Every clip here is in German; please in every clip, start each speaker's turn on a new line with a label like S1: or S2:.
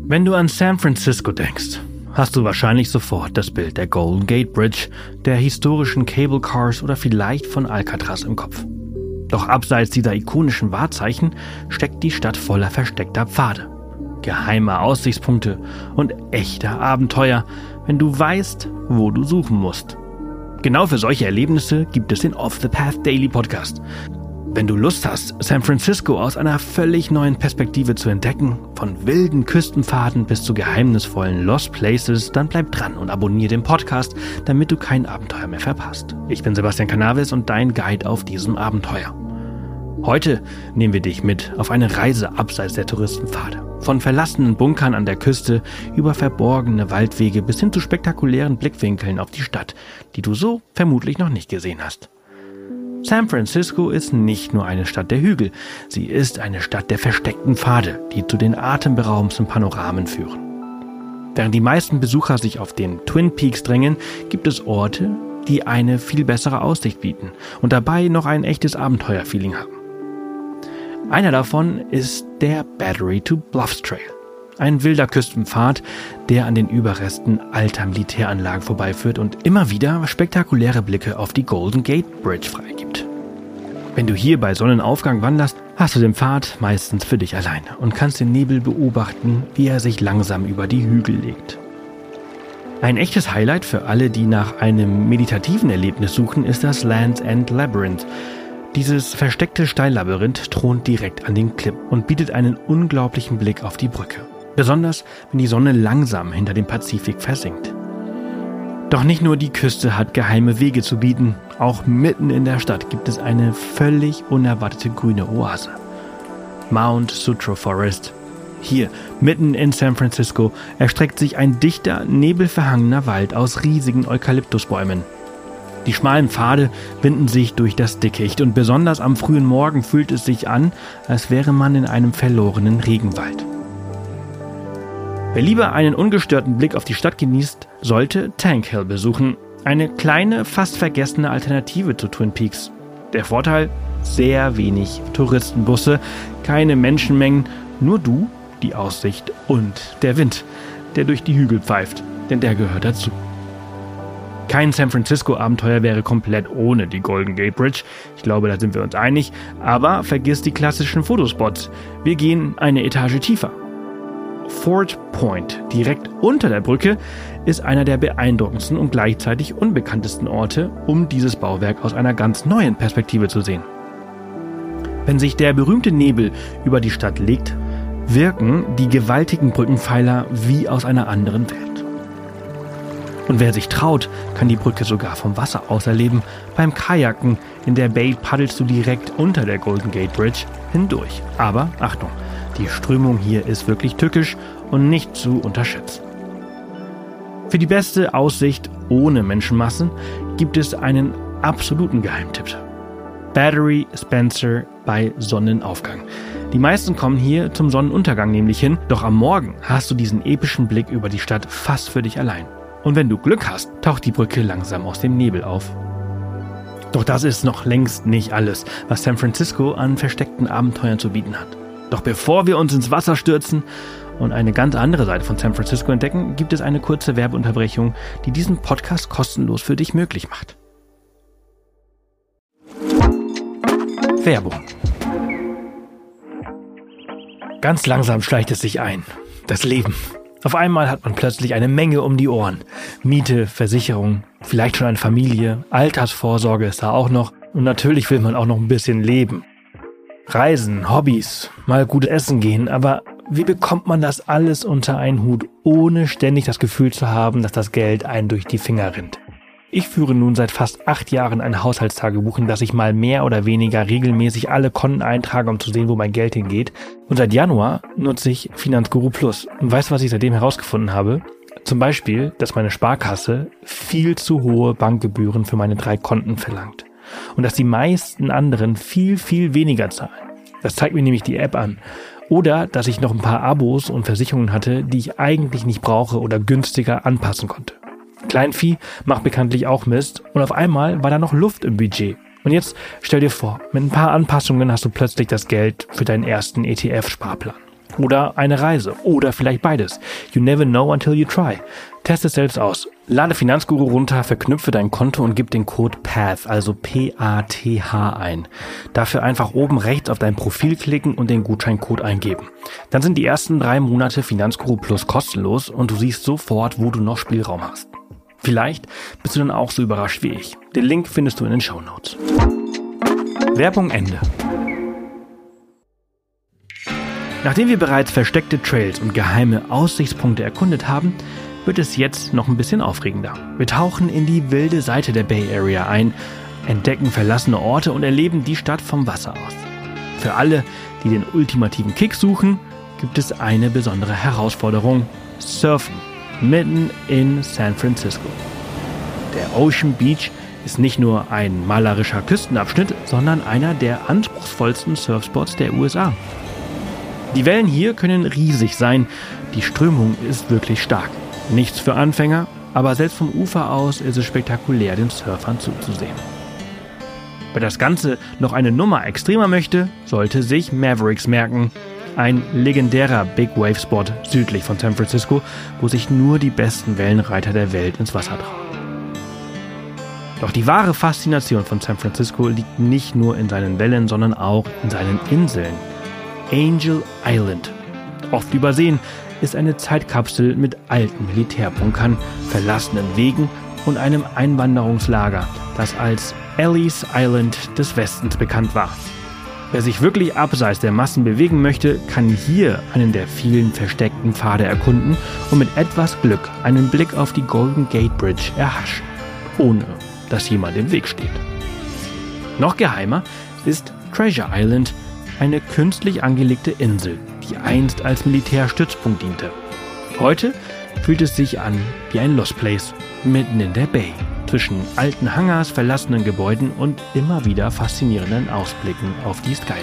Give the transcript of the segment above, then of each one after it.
S1: Wenn du an San Francisco denkst, hast du wahrscheinlich sofort das Bild der Golden Gate Bridge, der historischen Cable Cars oder vielleicht von Alcatraz im Kopf. Doch abseits dieser ikonischen Wahrzeichen steckt die Stadt voller versteckter Pfade, geheimer Aussichtspunkte und echter Abenteuer, wenn du weißt, wo du suchen musst. Genau für solche Erlebnisse gibt es den Off the Path Daily Podcast. Wenn du Lust hast, San Francisco aus einer völlig neuen Perspektive zu entdecken, von wilden Küstenpfaden bis zu geheimnisvollen Lost Places, dann bleib dran und abonniere den Podcast, damit du kein Abenteuer mehr verpasst. Ich bin Sebastian Canaves und dein Guide auf diesem Abenteuer. Heute nehmen wir dich mit auf eine Reise abseits der Touristenpfade. Von verlassenen Bunkern an der Küste über verborgene Waldwege bis hin zu spektakulären Blickwinkeln auf die Stadt, die du so vermutlich noch nicht gesehen hast. San Francisco ist nicht nur eine Stadt der Hügel, sie ist eine Stadt der versteckten Pfade, die zu den atemberaubendsten Panoramen führen. Während die meisten Besucher sich auf den Twin Peaks drängen, gibt es Orte, die eine viel bessere Aussicht bieten und dabei noch ein echtes Abenteuerfeeling haben. Einer davon ist der Battery to Bluffs Trail. Ein wilder Küstenpfad, der an den Überresten alter Militäranlagen vorbeiführt und immer wieder spektakuläre Blicke auf die Golden Gate Bridge freigibt. Wenn du hier bei Sonnenaufgang wanderst, hast du den Pfad meistens für dich alleine und kannst den Nebel beobachten, wie er sich langsam über die Hügel legt. Ein echtes Highlight für alle, die nach einem meditativen Erlebnis suchen, ist das Land's End Labyrinth. Dieses versteckte Steillabyrinth thront direkt an den Klippen und bietet einen unglaublichen Blick auf die Brücke. Besonders, wenn die Sonne langsam hinter dem Pazifik versinkt. Doch nicht nur die Küste hat geheime Wege zu bieten, auch mitten in der Stadt gibt es eine völlig unerwartete grüne Oase. Mount Sutro Forest. Hier, mitten in San Francisco, erstreckt sich ein dichter, nebelverhangener Wald aus riesigen Eukalyptusbäumen. Die schmalen Pfade winden sich durch das Dickicht und besonders am frühen Morgen fühlt es sich an, als wäre man in einem verlorenen Regenwald. Wer lieber einen ungestörten Blick auf die Stadt genießt, sollte Tank Hill besuchen. Eine kleine, fast vergessene Alternative zu Twin Peaks. Der Vorteil? Sehr wenig Touristenbusse, keine Menschenmengen, nur du, die Aussicht und der Wind, der durch die Hügel pfeift, denn der gehört dazu. Kein San Francisco-Abenteuer wäre komplett ohne die Golden Gate Bridge. Ich glaube, da sind wir uns einig. Aber vergiss die klassischen Fotospots. Wir gehen eine Etage tiefer. Fort Point, direkt unter der Brücke, ist einer der beeindruckendsten und gleichzeitig unbekanntesten Orte, um dieses Bauwerk aus einer ganz neuen Perspektive zu sehen. Wenn sich der berühmte Nebel über die Stadt legt, wirken die gewaltigen Brückenpfeiler wie aus einer anderen Welt. Und wer sich traut, kann die Brücke sogar vom Wasser aus erleben. Beim Kajaken in der Bay paddelst du direkt unter der Golden Gate Bridge hindurch. Aber Achtung! Die Strömung hier ist wirklich tückisch und nicht zu unterschätzen. Für die beste Aussicht ohne Menschenmassen gibt es einen absoluten Geheimtipp. Battery Spencer bei Sonnenaufgang. Die meisten kommen hier zum Sonnenuntergang nämlich hin, doch am Morgen hast du diesen epischen Blick über die Stadt fast für dich allein. Und wenn du Glück hast, taucht die Brücke langsam aus dem Nebel auf. Doch das ist noch längst nicht alles, was San Francisco an versteckten Abenteuern zu bieten hat. Doch bevor wir uns ins Wasser stürzen und eine ganz andere Seite von San Francisco entdecken, gibt es eine kurze Werbeunterbrechung, die diesen Podcast kostenlos für dich möglich macht. Werbung. Ganz langsam schleicht es sich ein. Das Leben. Auf einmal hat man plötzlich eine Menge um die Ohren. Miete, Versicherung, vielleicht schon eine Familie, Altersvorsorge ist da auch noch. Und natürlich will man auch noch ein bisschen leben. Reisen, Hobbys, mal gut essen gehen, aber wie bekommt man das alles unter einen Hut, ohne ständig das Gefühl zu haben, dass das Geld einen durch die Finger rinnt? Ich führe nun seit fast 8 Jahren ein Haushaltstagebuch, in das ich mal mehr oder weniger regelmäßig alle Konten eintrage, um zu sehen, wo mein Geld hingeht. Und seit Januar nutze ich Finanzguru Plus. Und weißt du, was ich seitdem herausgefunden habe? Zum Beispiel, dass meine Sparkasse viel zu hohe Bankgebühren für meine 3 Konten verlangt. Und dass die meisten anderen viel, viel weniger zahlen. Das zeigt mir nämlich die App an. Oder dass ich noch ein paar Abos und Versicherungen hatte, die ich eigentlich nicht brauche oder günstiger anpassen konnte. Kleinvieh macht bekanntlich auch Mist und auf einmal war da noch Luft im Budget. Und jetzt stell dir vor, mit ein paar Anpassungen hast du plötzlich das Geld für deinen ersten ETF-Sparplan. Oder eine Reise. Oder vielleicht beides. You never know until you try. Test es selbst aus. Lade Finanzguru runter, verknüpfe dein Konto und gib den Code PATH, also P-A-T-H ein. Dafür einfach oben rechts auf dein Profil klicken und den Gutscheincode eingeben. Dann sind die ersten 3 Monate Finanzguru Plus kostenlos und du siehst sofort, wo du noch Spielraum hast. Vielleicht bist du dann auch so überrascht wie ich. Den Link findest du in den Shownotes. Werbung Ende. Nachdem wir bereits versteckte Trails und geheime Aussichtspunkte erkundet haben, wird es jetzt noch ein bisschen aufregender. Wir tauchen in die wilde Seite der Bay Area ein, entdecken verlassene Orte und erleben die Stadt vom Wasser aus. Für alle, die den ultimativen Kick suchen, gibt es eine besondere Herausforderung: Surfen, mitten in San Francisco. Der Ocean Beach ist nicht nur ein malerischer Küstenabschnitt, sondern einer der anspruchsvollsten Surfspots der USA. Die Wellen hier können riesig sein, die Strömung ist wirklich stark. Nichts für Anfänger, aber selbst vom Ufer aus ist es spektakulär, den Surfern zuzusehen. Wer das Ganze noch eine Nummer extremer möchte, sollte sich Mavericks merken. Ein legendärer Big Wave Spot südlich von San Francisco, wo sich nur die besten Wellenreiter der Welt ins Wasser trauen. Doch die wahre Faszination von San Francisco liegt nicht nur in seinen Wellen, sondern auch in seinen Inseln. Angel Island, oft übersehen, ist eine Zeitkapsel mit alten Militärbunkern, verlassenen Wegen und einem Einwanderungslager, das als Ellis Island des Westens bekannt war. Wer sich wirklich abseits der Massen bewegen möchte, kann hier einen der vielen versteckten Pfade erkunden und mit etwas Glück einen Blick auf die Golden Gate Bridge erhaschen, ohne dass jemand im Weg steht. Noch geheimer ist Treasure Island, eine künstlich angelegte Insel, die einst als Militärstützpunkt diente. Heute fühlt es sich an wie ein Lost Place, mitten in der Bay, zwischen alten Hangars, verlassenen Gebäuden und immer wieder faszinierenden Ausblicken auf die Skyline.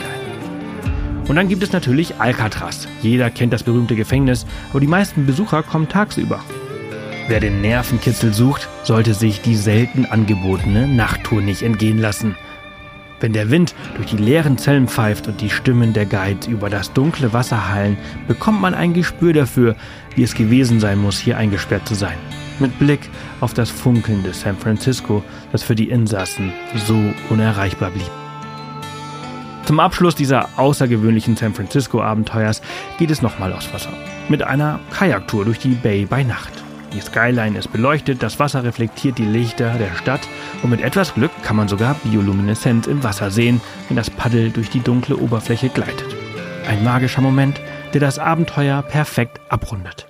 S1: Und dann gibt es natürlich Alcatraz. Jeder kennt das berühmte Gefängnis, aber die meisten Besucher kommen tagsüber. Wer den Nervenkitzel sucht, sollte sich die selten angebotene Nachttour nicht entgehen lassen. Wenn der Wind durch die leeren Zellen pfeift und die Stimmen der Guides über das dunkle Wasser hallen, bekommt man ein Gespür dafür, wie es gewesen sein muss, hier eingesperrt zu sein. Mit Blick auf das funkelnde San Francisco, das für die Insassen so unerreichbar blieb. Zum Abschluss dieser außergewöhnlichen San Francisco-Abenteuers geht es nochmal aufs Wasser. Mit einer Kajaktour durch die Bay bei Nacht. Die Skyline ist beleuchtet, das Wasser reflektiert die Lichter der Stadt und mit etwas Glück kann man sogar Biolumineszenz im Wasser sehen, wenn das Paddel durch die dunkle Oberfläche gleitet. Ein magischer Moment, der das Abenteuer perfekt abrundet.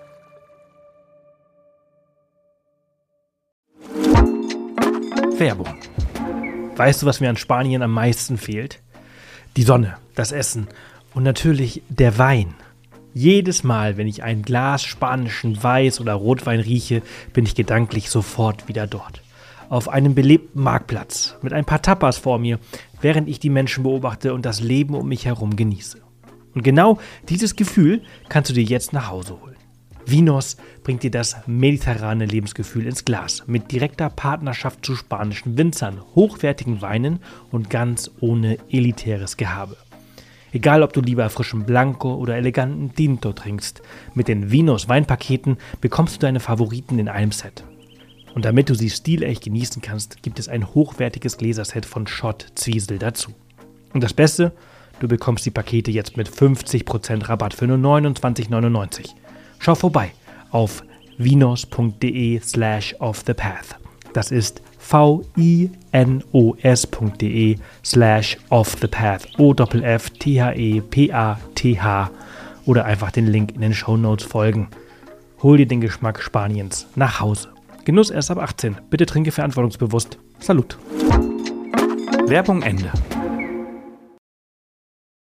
S1: Werbung. Weißt du, was mir an Spanien am meisten fehlt? Die Sonne, das Essen und natürlich der Wein. Jedes Mal, wenn ich ein Glas spanischen Weiß- oder Rotwein rieche, bin ich gedanklich sofort wieder dort. Auf einem belebten Marktplatz, mit ein paar Tapas vor mir, während ich die Menschen beobachte und das Leben um mich herum genieße. Und genau dieses Gefühl kannst du dir jetzt nach Hause holen. Vinos bringt dir das mediterrane Lebensgefühl ins Glas, mit direkter Partnerschaft zu spanischen Winzern, hochwertigen Weinen und ganz ohne elitäres Gehabe. Egal, ob du lieber frischen Blanco oder eleganten Tinto trinkst, mit den Vinos Weinpaketen bekommst du deine Favoriten in einem Set. Und damit du sie stilecht genießen kannst, gibt es ein hochwertiges Gläserset von Schott Zwiesel dazu. Und das Beste, du bekommst die Pakete jetzt mit 50% Rabatt für nur 29,99 €. Schau vorbei auf vinos.de/offthepath. Das ist vinos.de/offthepath, OFFTHEPATH, oder einfach den Link in den Shownotes folgen. Hol dir den Geschmack Spaniens nach Hause. Genuss erst ab 18. Bitte trinke verantwortungsbewusst. Salut. Werbung Ende.